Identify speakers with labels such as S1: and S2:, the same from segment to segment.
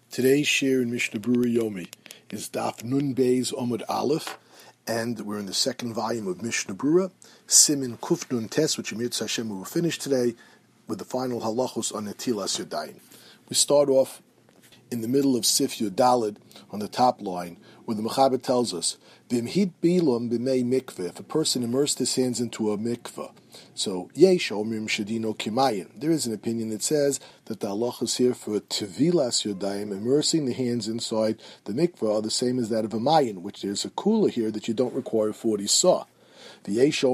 S1: Today's share in Mishnah Berurah Yomi is Daf Nun Beis Omud Aleph, and we're in the second volume of Mishnah Berurah, Simin Kuf Nun Tes, which Yemir Hashem we will finish today with the final halachos on Netilas Yadayim. We start off in the middle of Sif Yudalid on the top line, where the Mechaber tells us, V'imhid bilum b'mei mikveh, if a person immersed his hands into a mikveh. So, yesh omrim shadino kimayin. There is an opinion that says that the halach is here for tevilas yodayim, immersing the hands inside the mikveh, are the same as that of a mayin, which there's a kula here that you don't require 40 saw. But then there's a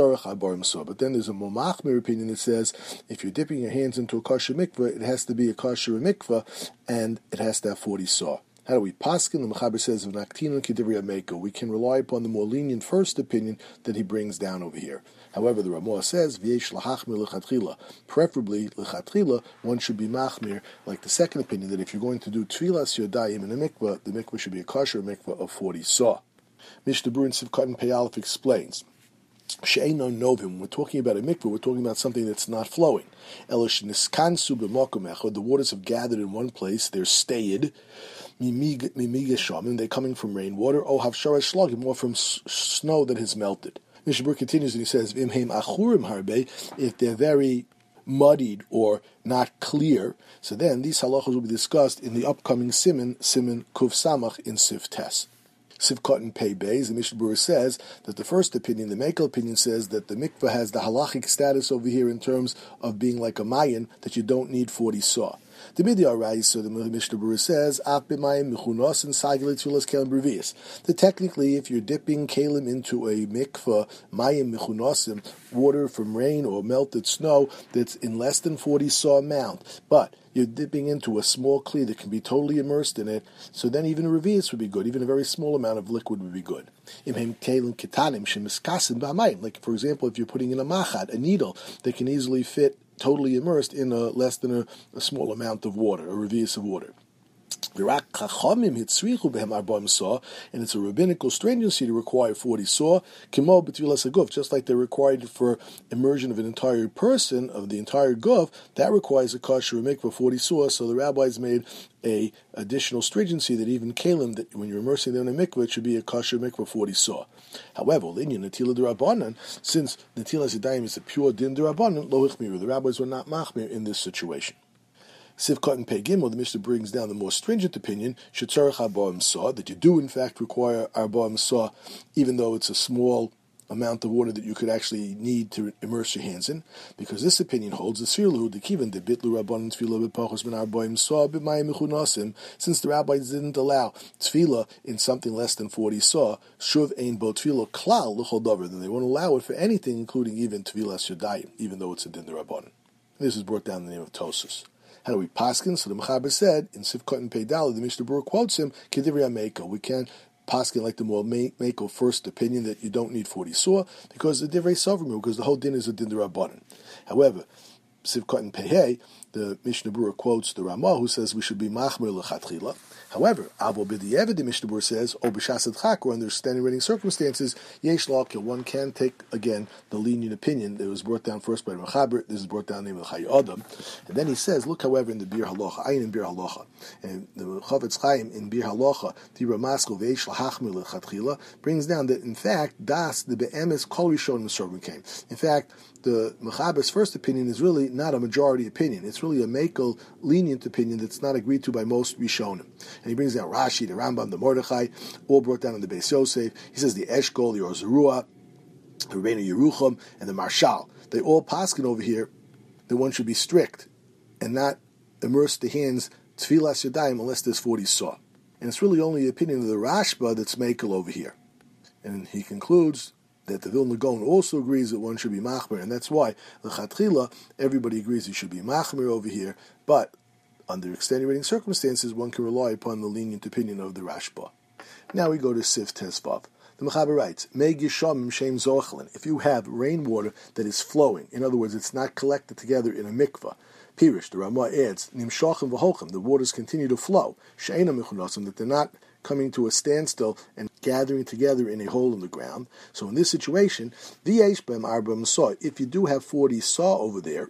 S1: Momachmir opinion that says if you're dipping your hands into a kosher mikveh, it has to be a kosher mikveh, and it has to have 40 saw. How do we paskin? The Mechaber says we can rely upon the more lenient first opinion that he brings down over here. However, the Ramah says preferably lechatchila one should be machmir, like the second opinion, that if you're going to do tfilas yodayim in a mikveh, the mikveh should be a kosher mikveh of 40 saw. Mishnah Berurah Sivkot Pei Aleph explains, She'eino novim, we're talking about a mikveh, we're talking about something that's not flowing. Elish niskansu b'makom echad, the waters have gathered in one place, they're stayed, mimiga shamim, they're coming from rainwater, o havshara shlagim, or from snow that has melted. Mishnah Berurah continues and he says, V'imheim achurim harbe, if they're very muddied or not clear, so then these halachos will be discussed in the upcoming Simin Kuf Samach in Sif Tes. Sivkot and Pei Beis, the Mishnah Berurah says that the first opinion, the Mekel opinion, says that the mikveh has the halachic status over here in terms of being like a mayin, that you don't need 40 saw. The Midya Rais, so the Mishnah Berurah says, Af b'mayim mechunos and sagilet tulas kelim brevius. That technically, if you're dipping kelim into a mikveh, mayim mechunosim, water from rain or melted snow that's in less than 40 saw amount, but you're dipping into a small kli that can be totally immersed in it, so then even a revius would be good, even a very small amount of liquid would be good. Like, for example, if you're putting in a machat, a needle that can easily fit totally immersed in less than a small amount of water, a revius of water. And it's a rabbinical stringency to require 40 saw, just like they're required for immersion of an entire person, of the entire guf, that requires a kosher mikveh 40 saw, so the rabbis made a additional stringency that even kalim, that when you're immersing them in a mikveh, it should be a kosher mikveh 40 saw. However, since Netilas Yadayim is a pure din d'Rabbanan, lo hichmiru, the rabbis were not machmir in this situation. Sivkot and Pei Gimel, the Mishnah brings down the more stringent opinion, shetzarech arba'im saw, that you do in fact require arba'im saw, even though it's a small amount of water that you could actually need to immerse your hands in, because this opinion holds the sirlu the kivan de bitlu rabbanon tefillah b'pachos min arba'im saw b'mayim mechunasim, since the rabbis didn't allow tefillah in something less than 40 saw, shuv ein bo tefillah klal l'chol davar, then they won't allow it for anything, including even tevilas yodayim, even though it's a din d'Rabbanan. This is brought down in the name of Tosus. How do we paskin? So the Mechaber said in Sivkot and Pei Daled, the Mishnah Berurah quotes him, Kedivri Meiko. We can't paskin like the more Meiko first opinion that you don't need 40 saw, because the Divrei Sovrim, because the whole din is a din d'Rabbanan. However, Sivkot and Pei, the Mishnah Berurah quotes the Ramah, who says we should be machmir lechatchila. However, Avo b'di'evid, the Mishnah Berurah says, O b'shasad chak, or under extenuating circumstances, yesh l'akil, one can take, again, the lenient opinion that was brought down first by the Mechaber. This is brought down in the name of Chayei Adam. And then he says, look, however, in the Bir Halacha, ayin in Bir Halacha, and the Chavetz Chaim in Bir Halacha, the Ramaskal v'yesh l'hachmir lechatchila, brings down that, in fact, das, the be'emes kol rishon m'sorvim came. In fact, the Mechaber's first opinion is really not a majority opinion. It's really a mekel, lenient opinion that's not agreed to by most Rishonim. And he brings down Rashi, the Rambam, the Mordechai, all brought down in the Beis Yosef. He says the Eshkol, the Ozerua, the Rebbeinu Yerucham, and the Marshal. They all paskin over here that one should be strict and not immerse the hands tfilas yadayim unless there's 40 saw. And it's really only the opinion of the Rashba that's mekel over here. And he concludes that the Vilna Gaon also agrees that one should be machmir, and that's why l'chatchila everybody agrees you should be machmir over here, but under extenuating circumstances one can rely upon the lenient opinion of the Rashba. Now we go to Sif Tesvav. The Mechaber writes, Meg Yishamim Shem Zochelin, if you have rainwater that is flowing, in other words, it's not collected together in a mikvah, Pirish, the Ramah adds, Nimshachim v'holchim, the waters continue to flow, She'ena mechunasim, that they're not coming to a standstill and gathering together in a hole in the ground. So in this situation, if you do have 40 saw over there,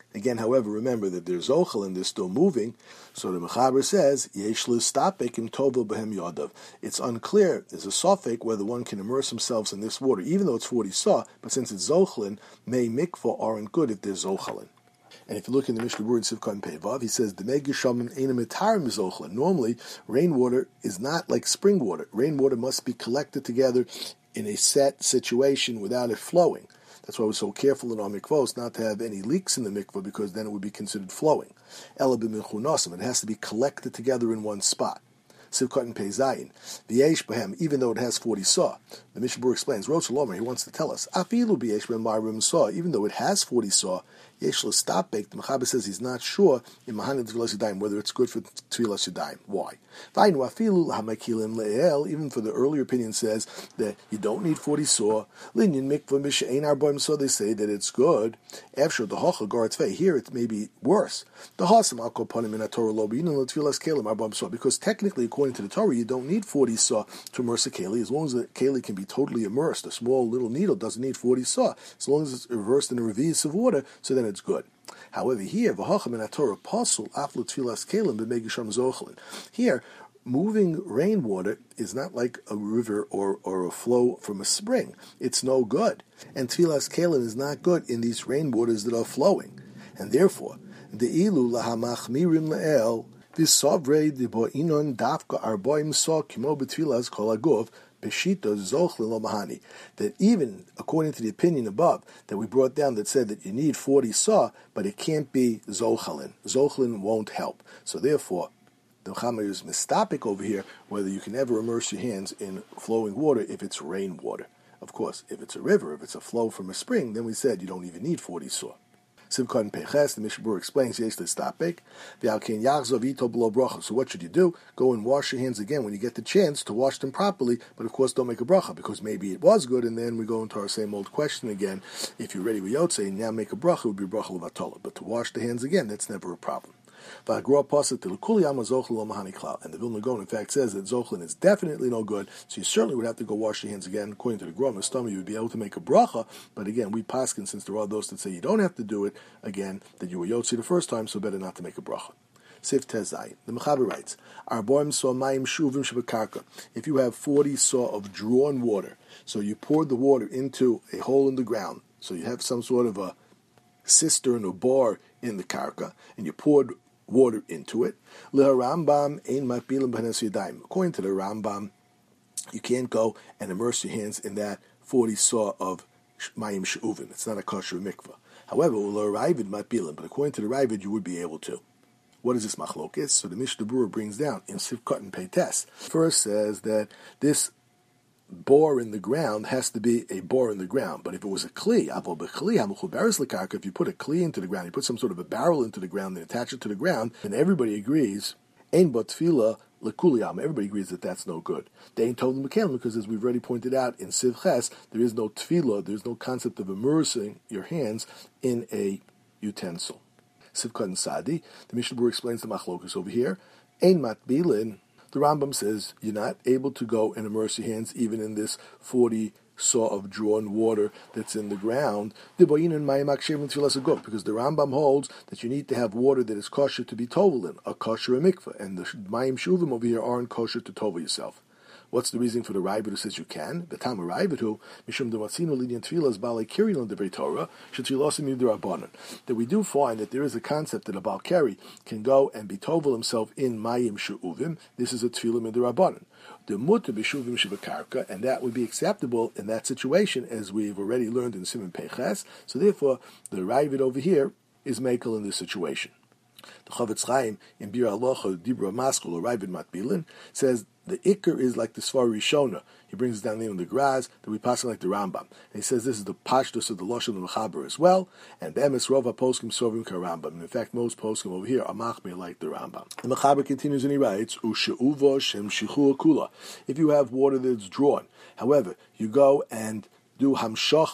S1: Again, however, remember that there's zochel and they're still moving. So the Mechaber says, Yesh l'stapek im tovel behem yadav. It's unclear, there's a suffix whether one can immerse themselves in this water, even though it's 40 saw, but since it's zochelin, may mikvah aren't good if there's zochelin. And if you look in the Mishnah Berurah in Sivkot Pevav, he says, normally, rainwater is not like spring water. Rainwater must be collected together in a set situation without it flowing. That's why we're so careful in our mikvahs not to have any leaks in the mikvah, because then it would be considered flowing. It has to be collected together in one spot. Sivkot and Peizayin. V'yesh b'hem, even though it has 40 saw. The Mishnah Berurah explains, Rosh Lomer, he wants to tell us, Afilu b'yesh b'hem ma'arim saw, even though it has 40 saw, Yesh l'stapek, the Mechaber says he's not sure in Mahanan Tfilas Yadayim whether it's good for Tfilas Yadayim. Why? V'aynu afilu l'hamakilim le'el, even for the earlier opinion says that you don't need 40 saw. Linyan mikvah mishe'ein arboim saw, they say that it's good. After the hocha garatfei, here it may be worse. The hasam al kopanim in a Torah lo b'yinan l'tfilas kelim arboim saw, because technically, according to the Torah, you don't need 40 saw to immerse a keli, as long as the keli can be totally immersed. A small little needle doesn't need 40 saw, as long as it's immersed in a revius of water, so then it's good. However, here, v'hacham in Torah pasul aflu tfilas kelim b'megisham zochelin. Here, moving rainwater is not like a river or a flow from a spring. It's no good. And tfilas kelim is not good in these rainwaters that are flowing. And therefore, the ilu lahamachmirim le'el, this sovrei de bo'inon dafka arboim saw kimo betfilas kol agov, that even according to the opinion above that we brought down that said that you need 40 saw, but it can't be zochalin. Zochalin won't help. So therefore, the Chamer is mistapik over here whether you can ever immerse your hands in flowing water if it's rainwater. Of course, if it's a river, if it's a flow from a spring, then we said you don't even need 40 saw. Sivkot and Peches, the Mishnah Berurah explains, Yesh l'stapek, v'alkein yachzov ito b'lo bracha. So what should you do? Go and wash your hands again when you get the chance to wash them properly, but of course don't make a bracha, because maybe it was good, and then we go into our same old question again. If you're ready with Yotzei and now make a bracha, it would be a bracha l'vatola. But to wash the hands again, that's never a problem. And the Vilna Gaon, in fact, says that zochlin is definitely no good, so you certainly would have to go wash your hands again. According to the Grom Stomach, you would be able to make a bracha, but again, we paskin, since there are those that say you don't have to do it, again, that you were yotzi the first time, so better not to make a bracha. Sif Tezai. The Mechaber writes, Arboim saw mayim shuvim shebekarka. If you have 40 saw of drawn water, so you poured the water into a hole in the ground, so you have some sort of a cistern or bar in the karka, and you poured water into it. According to the Rambam, you can't go and immerse your hands in that 40 saw of mayim she'uvim. It's not a kosher mikvah. However, but according to the Ravid, you would be able to. What is this machlokes? So the Mishnah Berurah brings down in Sivkot and Peites. First says that this bore in the ground has to be a bore in the ground. But if it was a kli, if you put a kli into the ground, you put some sort of a barrel into the ground and attach it to the ground, then everybody agrees, ein but tefillah lekuliyam. Everybody agrees that that's no good. They ain't told them because, as we've already pointed out in Siv Ches, there is no tefillah, there's no concept of immersing your hands in a utensil. Sivkot and Sadi, the Mishnah Berurah explains the machlokus over here. Ein matbilin. The Rambam says you're not able to go and immerse your hands even in this 40 saw of drawn water that's in the ground, because the Rambam holds that you need to have water that is kosher to be tovel in, a kosher mikveh, and the mayim shuvim over here aren't kosher to tovel yourself. What's the reason for the Ravid who says you can? The Tam Ravid who mishum dematzino lidyan tefillas balei keri on the Torah shetfilosim yidrabanan. That we do find that there is a concept that a bal keri can go and be tovel himself in mayim she'uvim. This is a tefillah midrabanan. The mutter b'shuvim shebekarka, and that would be acceptable in that situation, as we've already learned in Siman Peches. So therefore, the Ravid over here is mekel in this situation. The Chavetz Chaim in Bir Halacha Dibra Maskul or Ravid Matbilin says the Iker is like the Svar Rishona. He brings it down there in the Graz that we pass like the Rambam. And he says this is the Pashtus of the Lashon of the Mechaber as well. And Be'emes Rova Poskim Sovim Ka Rambam. And in fact, most Poskim over here are Machmir like the Rambam. The Mechaber continues and he writes, U'she'uva shem shichu kula. If you have water that's drawn, however, you go and do hamshacha,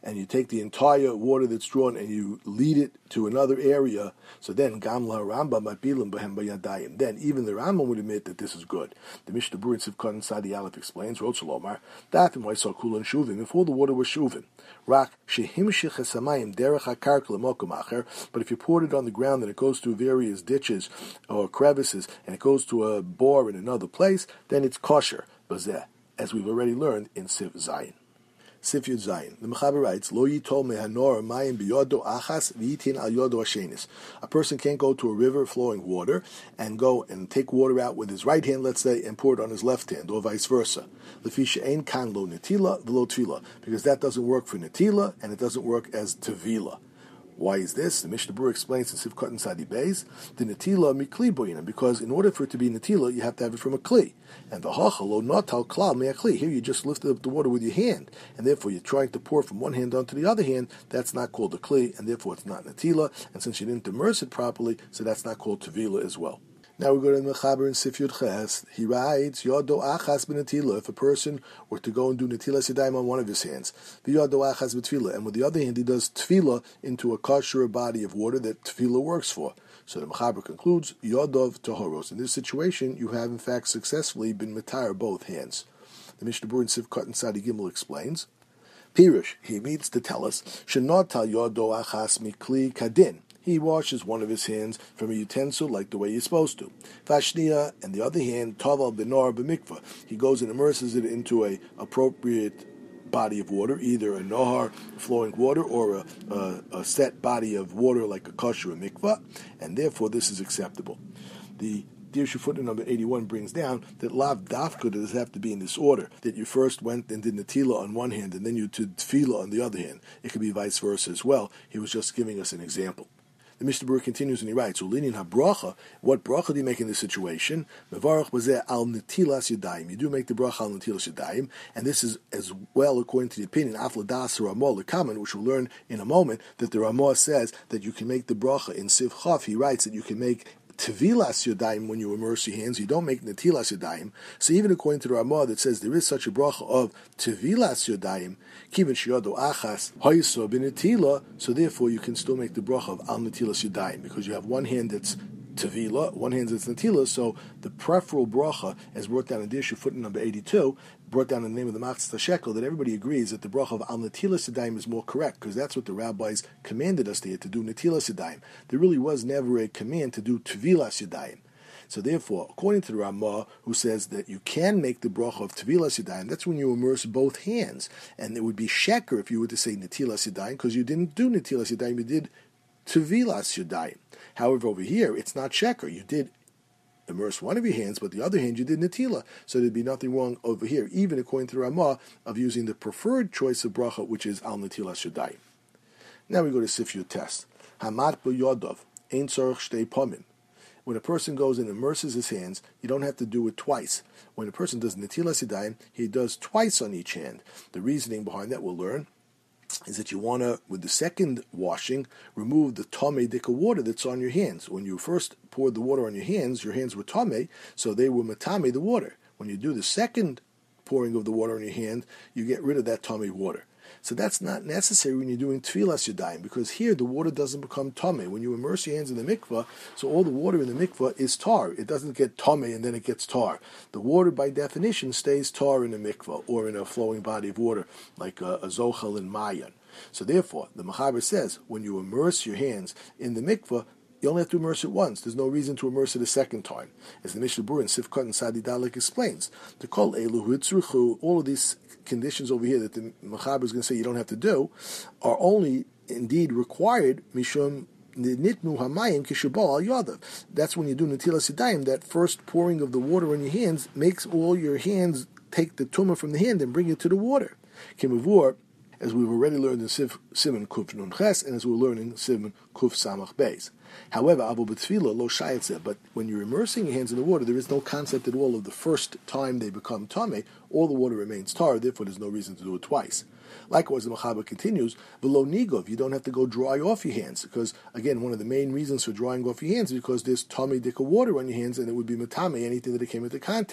S1: and you take the entire water that's drawn and you lead it to another area, so then Gamla Rambam Mapilim Bahem Bayadayim. Then even the Rambam would admit that this is good. The Mishnah Berurah Sivkot Sadi Aleph explains, Rotzelomar, that and why saw Kulan Shuvim, if all the water was Shuvim. Rak Shehimshich Hasamayim Derech HaKarka L'Mokum Acher, but if you poured it on the ground and it goes through various ditches or crevices and it goes to a bore in another place, then it's kosher. Bazeh, as we've already learned in Siv Zayin. Sif Yud Zayin. The Mechaber writes, Lo yitol mehanor mayim biyodo achas v'yitin al yodo ashenis. A person can't go to a river flowing water and go and take water out with his right hand, let's say, and pour it on his left hand, or vice versa. Lefi she'ein kan lo netila v'lo tvila, because that doesn't work for netila and it doesn't work as tevila. Why is this? The Mishnah Berurah explains in Sivkot and Sadi Beis, the netila mikli boyina, because in order for it to be netila, you have to have it from a kli. And the hachalo natal klal me'akli. Here you just lifted up the water with your hand, and therefore you're trying to pour from one hand onto the other hand. That's not called a kli, and therefore it's not netila. And since you didn't immerse it properly, so that's not called tevila as well. Now we go to the Mechaber in Sif Yud Ches. He writes, Yodo achas b'netila, if a person were to go and do netilas yadayim on one of his hands, v'yodo achas b'tfila, and with the other hand he does tefillah into a kosher body of water that tefillah works for. So the Mechaber concludes, Yodov tohoros. In this situation, you have in fact successfully been metar both hands. The Mishnah Berurah in Sivkot and Sadi Gimel explains, Pirush, he means to tell us, Shenotal yodo achas mikli kadin. He washes one of his hands from a utensil like the way you're supposed to. Vashnia, and the other hand, Taval Benar B'mikvah. He goes and immerses it into a appropriate body of water, either a nohar, flowing water, or a set body of water like a kosher or mikvah, and therefore this is acceptable. The Dirshu footnote number 81 brings down that lav dafka does have to be in this order, that you first went and did netila on one hand and then you did tefillah on the other hand. It could be vice versa as well. He was just giving us an example. The Mishnah Berurah continues and he writes, Ulinin habracha, what bracha do you make in this situation? Mevarach bazeh al netilas yadayim. You do make the bracha al netilas yadayim, and this is as well according to the opinion of Ladas Ramah Lekaman, which we'll learn in a moment, that the Ramah says that you can make the bracha in Siv Chaf. He writes that you can make Tevilas Yodayim when you immerse your hands. You don't make Netilas Yodayim. So even according to the Ramah that says there is such a bracha of Tevilas Yodayim, Kivin Shiyodo Achas Hoyso B'Netila, so therefore you can still make the bracha of Al Netilas Yodayim, because you have one hand that's Tevila, one hand that's Netila, so the preferable bracha, as brought down in Dirshu footnote number 82, brought down in the name of the Matzah Shekel, that everybody agrees that the bracha of Al Netilas Yadayim is more correct, because that's what the rabbis commanded us to do, Netilas Yadayim. There really was never a command to do Tevilas Yadayim. So therefore, according to the Ramah, who says that you can make the bracha of Tevilas Yadayim, that's when you immerse both hands, and it would be sheker if you were to say Netilas Yadayim, because you didn't do Netilas Yadayim, you did Tevilas Yadayim. However, over here, it's not sheker. You did immerse one of your hands, but the other hand you did netila. So there'd be nothing wrong over here, even according to the Ramah, of using the preferred choice of bracha, which is al netilas yadayim. Now we go to Sif Yud Tes. Hamat b'yodov ein tzorich shtei pomim. When a person goes and immerses his hands, you don't have to do it twice. When a person does netilas yadayim, he does twice on each hand. The reasoning behind that we'll learn is that you want to, with the second washing, remove the tamei dika water that's on your hands. When you first poured the water on your hands were tamei, so they were matame the water. When you do the second pouring of the water on your hand, you get rid of that tamei water. So that's not necessary when you're doing tfilas yadayim, because here the water doesn't become tamei. When you immerse your hands in the mikvah, so all the water in the mikvah is tar. It doesn't get tamei and then it gets tar. The water, by definition, stays tar in the mikvah or in a flowing body of water like a zochel and mayan. So therefore, the Mechaber says when you immerse your hands in the mikvah, you only have to immerse it once. There's no reason to immerse it a second time. As the Mishnah Berurah in Sivkot and Sadi Dalek explains, to call elu hitzruchu, all of these conditions over here that the Mechaber is going to say you don't have to do, are only indeed required mishum nitnu hamayim kishabal al yadav. That's when you do netilas yadayim, that first pouring of the water on your hands makes all your hands take the tumah from the hand and bring it to the water. Kimavur, as we've already learned in Siman Kuf Nun Ches, and as we'll learn in Siman Kuf Samach Beis. However, Abu B'Tfila lo shayetze, but when you're immersing your hands in the water, there is no concept at all of the first time they become tamei. All the water remains tar, therefore there's no reason to do it twice. Likewise, the Mechaber continues, v'lo nigov, you don't have to go dry off your hands, because, again, one of the main reasons for drying off your hands is because there's tamei dika water on your hands, and it would be matame anything that it came into contact to.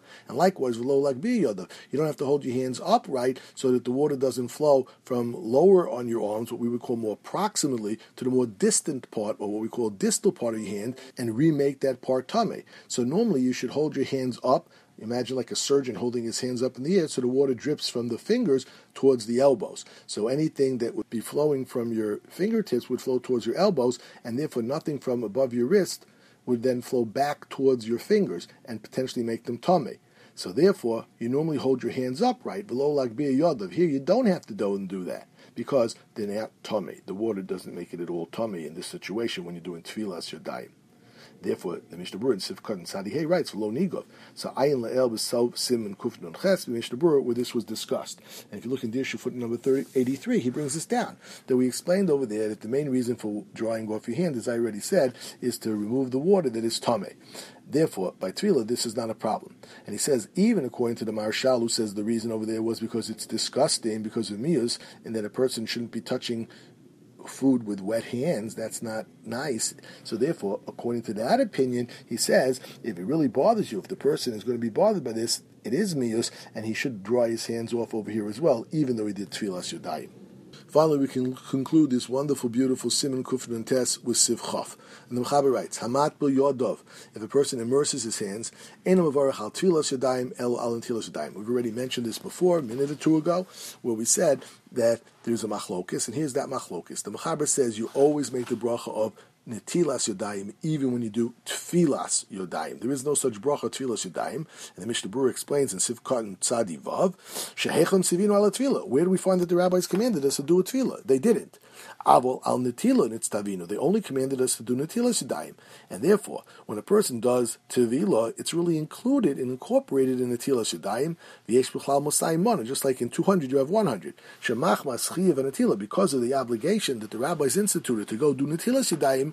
S1: And likewise, v'lo lagbi yodav, you don't have to hold your hands upright so that the water doesn't flow from lower on your arms, what we would call more proximally, to the more distant part, or what we call distal part of your hand, and remake that part tameh. So normally you should hold your hands up. Imagine like a surgeon holding his hands up in the air so the water drips from the fingers towards the elbows. So anything that would be flowing from your fingertips would flow towards your elbows, and therefore nothing from above your wrist would then flow back towards your fingers and potentially make them tameh. So therefore, you normally hold your hands upright, below like bir yodav. Here you don't have to go and do that, because they're not tameh. The water doesn't make it at all tameh in this situation when you're doing tefillas yadayim. Therefore, the Mishnah Berurah in Sivkot and Sadihei writes, "Lo nigov." So ayin la'el b'sov sim and kuf non ches. The Mishnah Berurah where this was discussed. And if you look in Dirshu footnote number 83, he brings this down. That we explained over there that the main reason for drying off your hand, as I already said, is to remove the water that is tameh. Therefore, by tefillah, this is not a problem. And he says, even according to the Marshal, who says the reason over there was because it's disgusting, because of miyus, and that a person shouldn't be touching food with wet hands, that's not nice. So therefore, according to that opinion, he says, if it really bothers you, if the person is going to be bothered by this, it is miyus, and he should dry his hands off over here as well, even though he did tefillas yadayim. Finally, we can conclude this wonderful, beautiful Siman Kuf Nun Tes with Siv Chaf. And the Mechaber writes, Hamat bil yodov, if a person immerses his hands, Einam avarach al tefillas yadayim el al netilas yadayim. We've already mentioned this before, a minute or two ago, where we said that there's a machlokis, and here's that machlokis. The Mechaber says you always make the bracha of netilas yodayim, even when you do tfilas yodayim. There is no such bracha tfilas yodayim. And the Mishnah Berurah explains in Sivkot and Tzadi Vav, Shehechon sivinu ala tefillah. Where do we find that the rabbis commanded us to do a tefillah? They didn't. Avol al netila nitztavinu. They only commanded us to do netilas yodayim. And therefore, when a person does tevilah, it's really included and incorporated in netilas yodayim. V'yesh b'chlal mosai mana. Just like in 200 you have 100. Shemach maschiyav and because of the obligation that the rabbis instituted to go do netilas yodayim,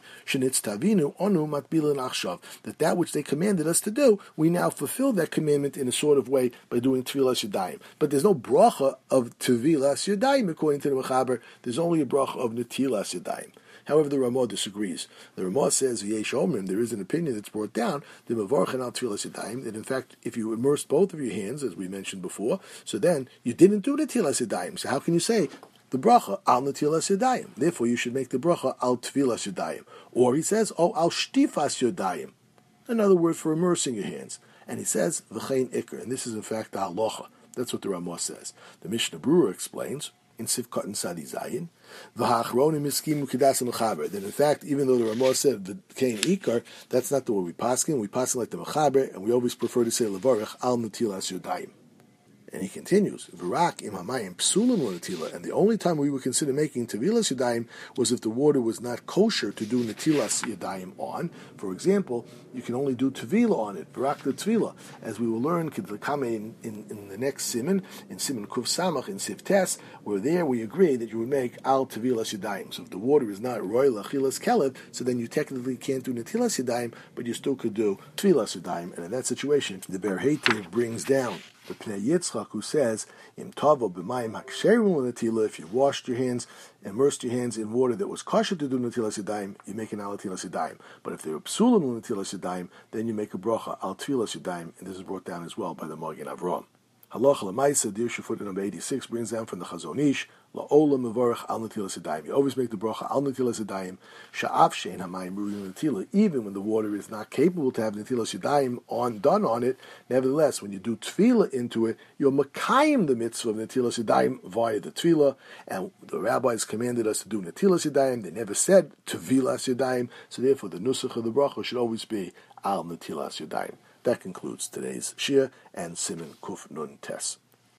S1: that which they commanded us to do, we now fulfill that commandment in a sort of way by doing Tfilas Yadayim. But there's no bracha of Tfilas Yadayim according to the Mechaber. There's only a bracha of Netilas Yadayim. However, the Ramah disagrees. The Ramah says, V'yesh Omrim, there is an opinion that's brought down, the Mevarchen al Tfilas Yadayim, that in fact, if you immersed both of your hands, as we mentioned before, so then you didn't do Netilas Yadayim. So how can you say the bracha al netilas yadayim? Therefore, you should make the bracha al tfilas yadayim. Or he says, al shtifas yadayim. Another word for immersing your hands. And he says, v'chein ikr. And this is in fact the halacha. That's what the Ramah says. The Mishnah Berurah explains in Sivkot and Sadi Zayin, v'hachronim iskimu kedas mechaber. That in fact, even though the Ramah said v'chein ikr, that's not the way we paskin. We paskin like the mechaber, and we always prefer to say levarach al netilas yadayim. And he continues, V'rak im hamayim psulim l'netila, and the only time we would consider making tevilas yadayim was if the water was not kosher to do netilas yadayim on. For example, you can only do tevila on it, V'rak the tevila, as we will learn in the next siman, in siman kuf samach, in siv tes, where there we agree that you would make al tevilas yadayim. So if the water is not roy lachilas kelev, so then you technically can't do netilas yadayim, but you still could do tevilas yadayim. And in that situation, the Ber Heitev brings down the Pnei Yitzchak, who says, "Im tavo b'mayim haksherim l'netila." If you washed your hands, immersed your hands in water that was kosher to do netilas yadayim, you make an al netilas yadayim. But if they were psulim l'netilas yadayim, then you make a bracha al tfilas yadayim, and this is brought down as well by the Magen Avraham. Halacha l'maisa, Dirshu footnote number 86 brings down from the Chazon Ish, la'olam mevarach al netilas yadayim. You always make the bracha al netilas yadayim, sha'af shein hamayim ru'im netila. Even when the water is not capable to have netilas yadayim done on it, nevertheless, when you do tefillah into it, you're makayim the mitzvah of netilas yadayim via the tefillah. And the rabbis commanded us to do netilas yadayim. They never said tevilas yadayim. So therefore, the nusach of the bracha should always be al netilas yadayim. That concludes today's shir and Siman Kuf Nun Tes.